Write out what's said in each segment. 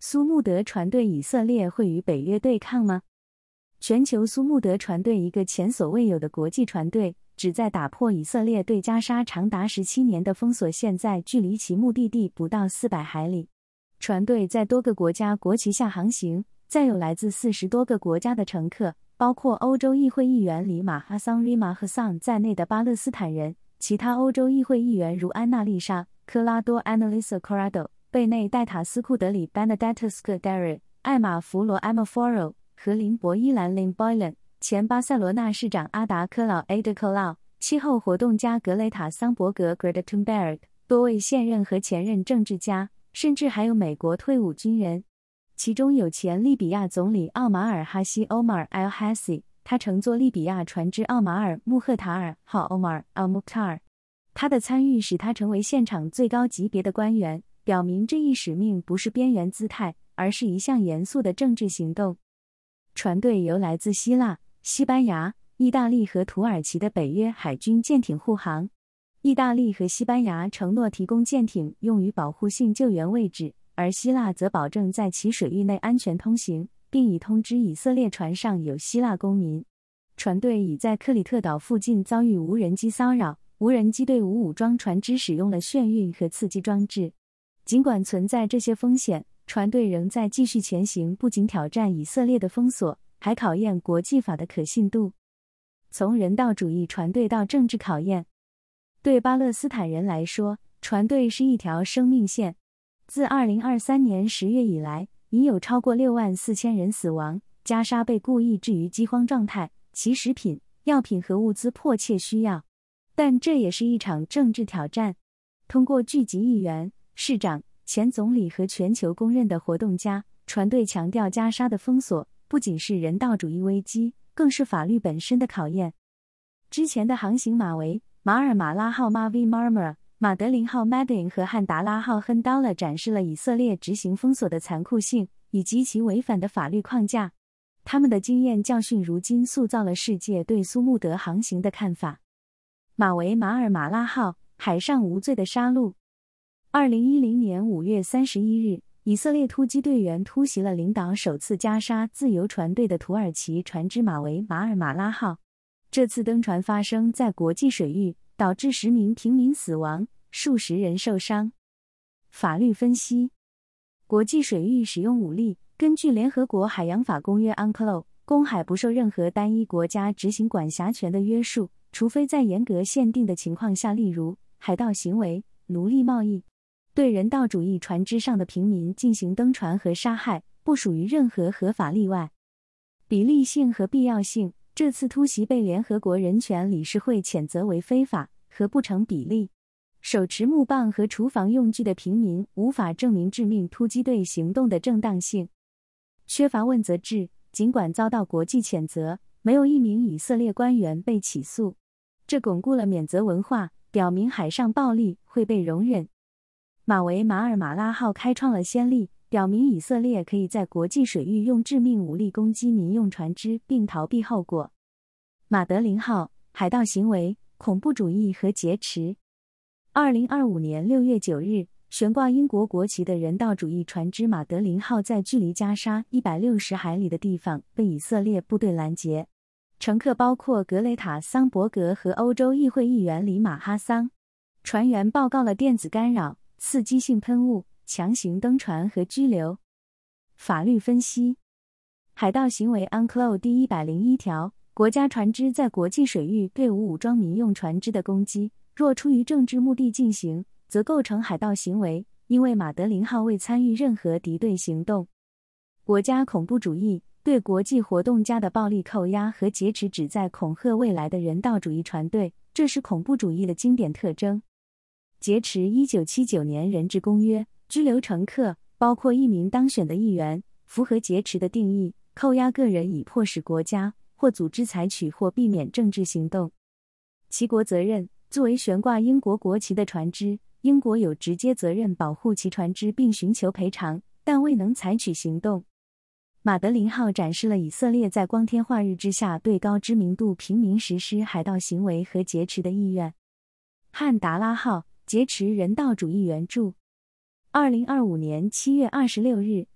苏穆德船队以色列会与北约对抗吗？全球苏穆德船队，一个前所未有的国际船队，旨在打破以色列对加沙长达17年的封锁，现在距离其目的地不到400海里。船队在多个国家国旗下航行，载有来自40多个国家的乘客，包括欧洲议会议员里马哈桑 Rima Hassan 在内的巴勒斯坦人，其他欧洲议会议员如安娜丽莎、科拉多 Annalisa Corrado、贝内戴塔斯库德里 Benedetto Scuderi、艾玛弗罗 Emma Foro、和林博伊兰 Lynn Boylan、前巴塞罗那市长阿达科劳 Ada Colau、气候活动家格雷塔桑伯格 Greta Thunberg、多位现任和前任政治家，甚至还有美国退伍军人。其中有前利比亚总理奥马尔哈西 Omar al-Hassi， 他乘坐利比亚船只奥马尔穆赫塔尔号 Omar al-Mukhtar。他的参与使他成为现场最高级别的官员，表明这一使命不是边缘姿态，而是一项严肃的政治行动。船队由来自希腊、西班牙、意大利和土耳其的北约海军舰艇护航。意大利和西班牙承诺提供舰艇用于保护性救援位置，而希腊则保证在其水域内安全通行，并已通知以色列船上有希腊公民。船队已在克里特岛附近遭遇无人机骚扰，无人机对无武装船只使用了眩晕和刺激装置。尽管存在这些风险，船队仍在继续前行，不仅挑战以色列的封锁，还考验国际法的可信度。从人道主义船队到政治考验，对巴勒斯坦人来说，船队是一条生命线。自2023年10月以来，已有超过64000人死亡，加沙被故意置于饥荒状态，其食品、药品和物资迫切需要。但这也是一场政治挑战。通过聚集议员、市长、前总理和全球公认的活动家，船队强调加沙的封锁不仅是人道主义危机，更是法律本身的考验。之前的航行马维、马尔马拉号 Mavi Marmara、马德琳号 Madin 和汉达拉号 Handala 展示了以色列执行封锁的残酷性，以及其违反的法律框架。他们的经验教训如今塑造了世界对苏穆德航行的看法。马维马尔马拉号海上无罪的杀戮。2010年5月31日，以色列突击队员突袭了领导首次加沙自由船队的土耳其船只马维马尔马拉号。这次登船发生在国际水域，导致10名平民死亡，数十人受伤。法律分析：国际水域使用武力，根据联合国海洋法公约 UNCLOS， 公海不受任何单一国家执行管辖权的约束，除非在严格限定的情况下，例如海盗行为、奴隶贸易。对人道主义船只上的平民进行登船和杀害，不属于任何合法例外。比例性和必要性：这次突袭被联合国人权理事会谴责为非法和不成比例。手持木棒和厨房用具的平民无法证明致命突击队行动的正当性。缺乏问责制：尽管遭到国际谴责，没有一名以色列官员被起诉。这巩固了免责文化，表明海上暴力会被容忍。马维马尔马拉号开创了先例，表明以色列可以在国际水域用致命武力攻击民用船只并逃避后果。马德琳号海盗行为、恐怖主义和劫持。2025年6月9日，悬挂英国国旗的人道主义船只马德琳号在距离加沙160海里的地方被以色列部队拦截。乘客包括格雷塔·桑伯格和欧洲议会议员里马哈桑。船员报告了电子干扰、刺激性喷雾、强行登船和拘留。法律分析：海盗行为 UNCLOS 第101条，国家船只在国际水域对无武装民用船只的攻击，若出于政治目的进行，则构成海盗行为，因为马德琳号未参与任何敌对行动。国家恐怖主义：对国际活动家的暴力扣押和劫持旨在恐吓未来的人道主义船队，这是恐怖主义的经典特征。劫持1979年人质公约，拘留乘客，包括1名当选的议员，符合劫持的定义，扣押个人以迫使国家或组织采取或避免政治行动。其国责任：作为悬挂英国国旗的船只，英国有直接责任保护其船只并寻求赔偿，但未能采取行动。马德琳号展示了以色列在光天化日之下对高知名度平民实施海盗行为和劫持的意愿。汉达拉号劫持人道主义援助。2025年7月26日，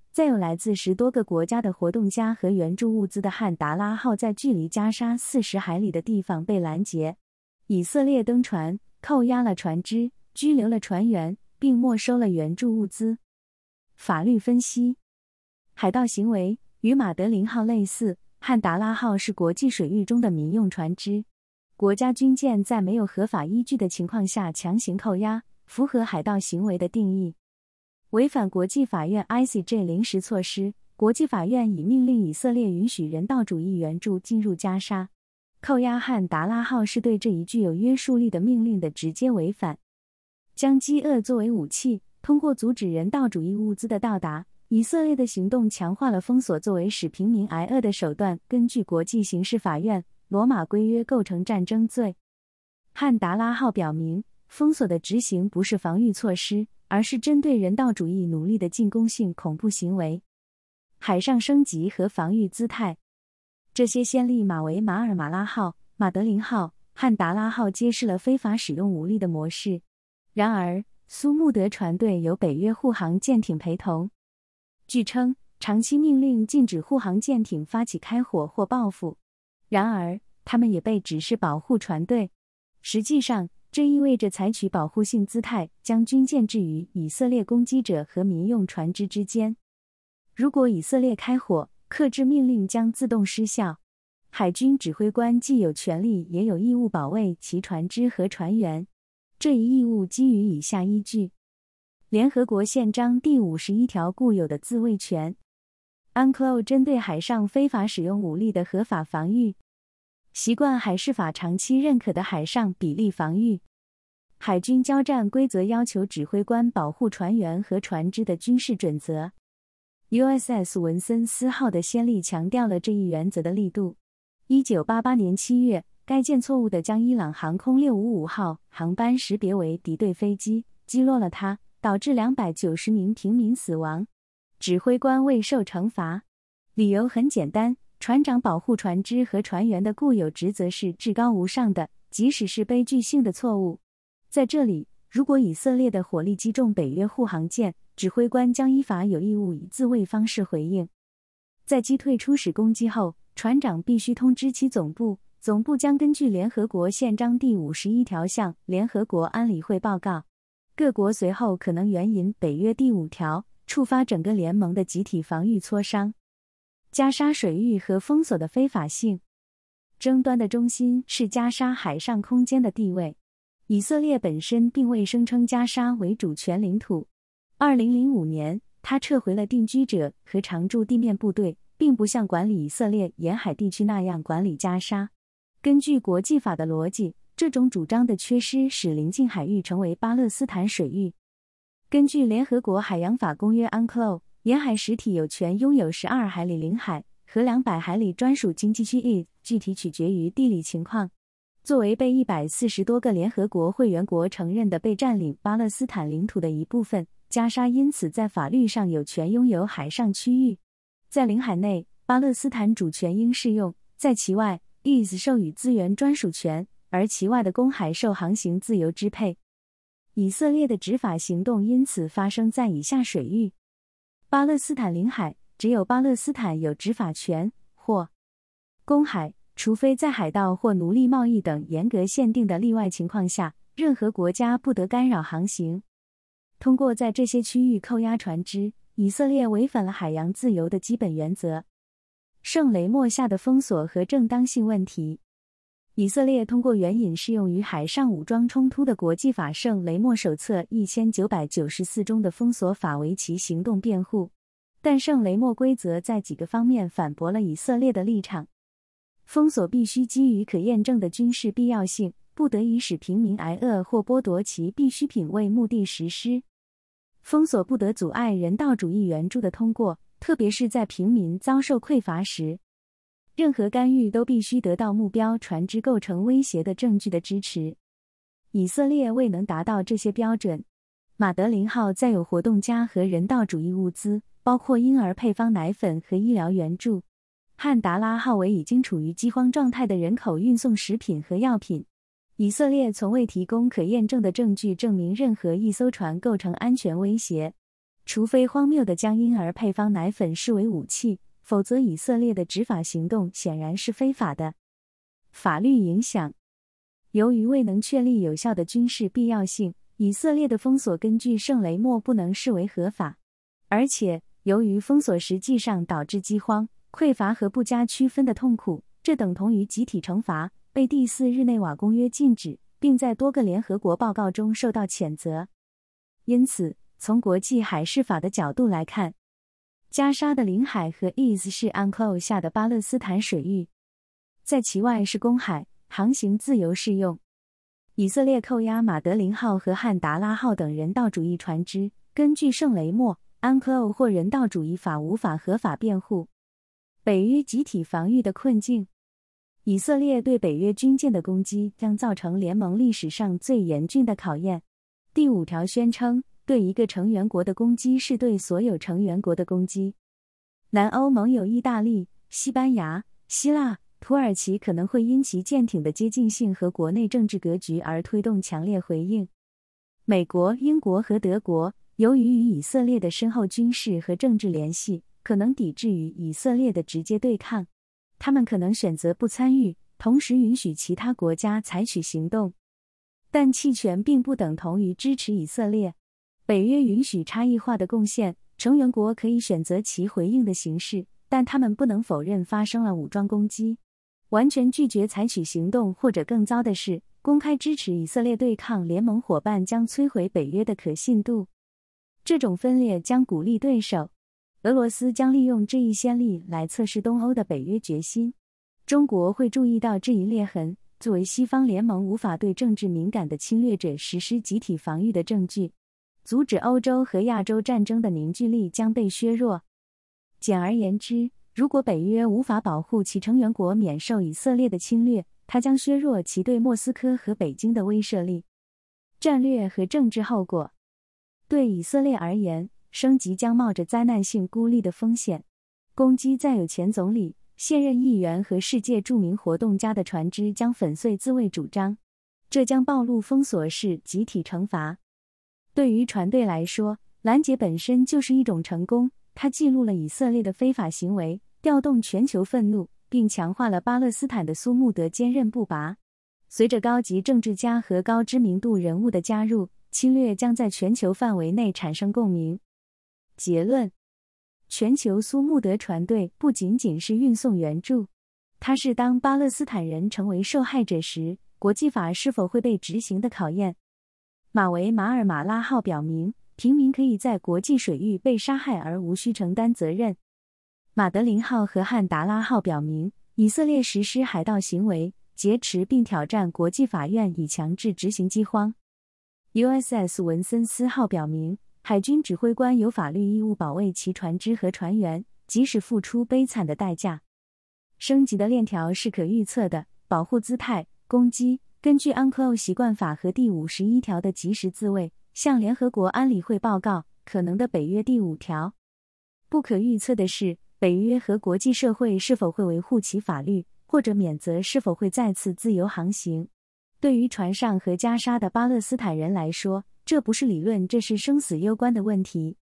再有来自10多个国家的活动家和援助物资的汉达拉号在距离加沙40海里的地方被拦截，以色列登船，扣押了船只，拘留了船员，并没收了援助物资。法律分析：海盗行为与马德林号类似，汉达拉号是国际水域中的民用船只。国家军舰在没有合法依据的情况下强行扣押，符合海盗行为的定义。违反国际法院 ICJ 临时措施，国际法院已命令以色列允许人道主义援助进入加沙。扣押汉达拉号是对这一具有约束力的命令的直接违反。将饥饿作为武器，通过阻止人道主义物资的到达，以色列的行动强化了封锁作为使平民挨饿的手段。根据国际刑事法院罗马规约构成战争罪。汉达拉号表明，封锁的执行不是防御措施，而是针对人道主义努力的进攻性恐怖行为。海上升级和防御姿态，这些先例马维马尔马拉号、马德林号、汉达拉号揭示了非法使用武力的模式。然而，苏穆德船队有北约护航舰艇陪同。据称，长期命令禁止护航舰艇发起开火或报复。然而，他们也被指示保护船队。实际上，这意味着采取保护性姿态，将军舰置于以色列攻击者和民用船只之间。如果以色列开火，克制命令将自动失效。海军指挥官既有权利也有义务保卫其船只和船员。这一义务基于以下依据：联合国宪章第51条固有的自卫权。UNCLOS 针对海上非法使用武力的合法防御。习惯海事法长期认可的海上比例防御。海军交战规则要求指挥官保护船员和船只的军事准则。USS 文森斯号的先例强调了这一原则的力度。1988年7月，该舰错误地将伊朗航空655号航班识别为敌对飞机，击落了它，导致290名平民死亡。指挥官未受惩罚，理由很简单，船长保护船只和船员的固有职责是至高无上的，即使是悲剧性的错误。在这里，如果以色列的火力击中北约护航舰，指挥官将依法有义务以自卫方式回应。在击退初始攻击后，船长必须通知其总部，总部将根据联合国宪章第51条向联合国安理会报告。各国随后可能援引北约第5条，触发整个联盟的集体防御磋商。加沙水域和封锁的非法性。争端的中心是加沙海上空间的地位。以色列本身并未声称加沙为主权领土。2005年，他撤回了定居者和常驻地面部队，并不像管理以色列沿海地区那样管理加沙。根据国际法的逻辑，这种主张的缺失使邻近海域成为巴勒斯坦水域。根据联合国海洋法公约 UNCLOS， 沿海实体有权拥有12海里领海和200海里专属经济区域，具体取决于地理情况。作为被140多个联合国会员国承认的被占领巴勒斯坦领土的一部分，加沙因此在法律上有权拥有海上区域。在领海内，巴勒斯坦主权应适用；在其外，IS 授予资源专属权，而其外的公海受航行自由支配。以色列的执法行动因此发生在以下水域：巴勒斯坦领海，只有巴勒斯坦有执法权；或公海，除非在海盗或奴隶贸易等严格限定的例外情况下，任何国家不得干扰航行。通过在这些区域扣押船只，以色列违反了海洋自由的基本原则。圣雷默下的封锁和正当性问题。以色列通过援引适用于海上武装冲突的国际法圣雷默手册1994中的封锁法为其行动辩护，但圣雷默规则在几个方面反驳了以色列的立场。封锁必须基于可验证的军事必要性，不得以使平民挨饿或剥夺其必需品为目的实施。封锁不得阻碍人道主义援助的通过，特别是在平民遭受匮乏时。任何干预都必须得到目标船只构成威胁的证据的支持。以色列未能达到这些标准。马德林号载有活动家和人道主义物资，包括婴儿配方奶粉和医疗援助。汉达拉号为已经处于饥荒状态的人口运送食品和药品。以色列从未提供可验证的证据证明任何一艘船构成安全威胁。 除非荒谬地将婴儿配方奶粉视为武器，否则以色列的执法行动显然是非法的。法律影响。由于未能确立有效的军事必要性，以色列的封锁根据圣雷默不能视为合法。而且，由于封锁实际上导致饥荒、匮乏和不加区分的痛苦，这等同于集体惩罚，被第4日内瓦公约禁止，并在多个联合国报告中受到谴责。因此，从国际海事法的角度来看，加沙的领海和 IS 是 UNCLOS 下的巴勒斯坦水域，在其外是公海，航行自由适用。以色列扣押马德林号和汉达拉号等人道主义船只，根据圣雷默、UNCLOS 或人道主义法无法合法辩护。北约集体防御的困境。以色列对北约军舰的攻击将造成联盟历史上最严峻的考验。第5条宣称，对一个成员国的攻击是对所有成员国的攻击。南欧盟友意大利、西班牙、希腊、土耳其可能会因其舰艇的接近性和国内政治格局而推动强烈回应。美国、英国和德国由于与以色列的深厚军事和政治联系，可能抵制与以色列的直接对抗。他们可能选择不参与，同时允许其他国家采取行动。但弃权并不等同于支持以色列。北约允许差异化的贡献，成员国可以选择其回应的形式，但他们不能否认发生了武装攻击。完全拒绝采取行动，或者更糟的是，公开支持以色列对抗联盟伙伴，将摧毁北约的可信度。这种分裂将鼓励对手。俄罗斯将利用这一先例来测试东欧的北约决心。中国会注意到这一裂痕，作为西方联盟无法对政治敏感的侵略者实施集体防御的证据。阻止欧洲和亚洲战争的凝聚力将被削弱。简而言之，如果北约无法保护其成员国免受以色列的侵略，它将削弱其对莫斯科和北京的威慑力。战略和政治后果。对以色列而言，升级将冒着灾难性孤立的风险。攻击载有前总理、现任议员和世界著名活动家的船只将粉碎自卫主张，这将暴露封锁式集体惩罚。对于船队来说，拦截本身就是一种成功，它记录了以色列的非法行为，调动全球愤怒，并强化了巴勒斯坦的苏穆德坚韧不拔。随着高级政治家和高知名度人物的加入，侵略将在全球范围内产生共鸣。结论：全球苏穆德船队不仅仅是运送援助，它是当巴勒斯坦人成为受害者时，国际法是否会被执行的考验。马维马尔马拉号表明，平民可以在国际水域被杀害而无需承担责任。马德林号和汉达拉号表明，以色列实施海盗行为，劫持并挑战国际法院以强制执行饥荒。USS 文森斯号表明，海军指挥官有法律义务保卫其船只和船员，即使付出悲惨的代价。升级的链条是可预测的，保护姿态、攻击，根据 UNCLOS 习惯法和第51条的及时自卫，向联合国安理会报告，可能的北约第5条。不可预测的是，北约和国际社会是否会维护其法律，或者免责是否会再次自由航行。对于船上和加沙的巴勒斯坦人来说，这不是理论，这是生死攸关的问题。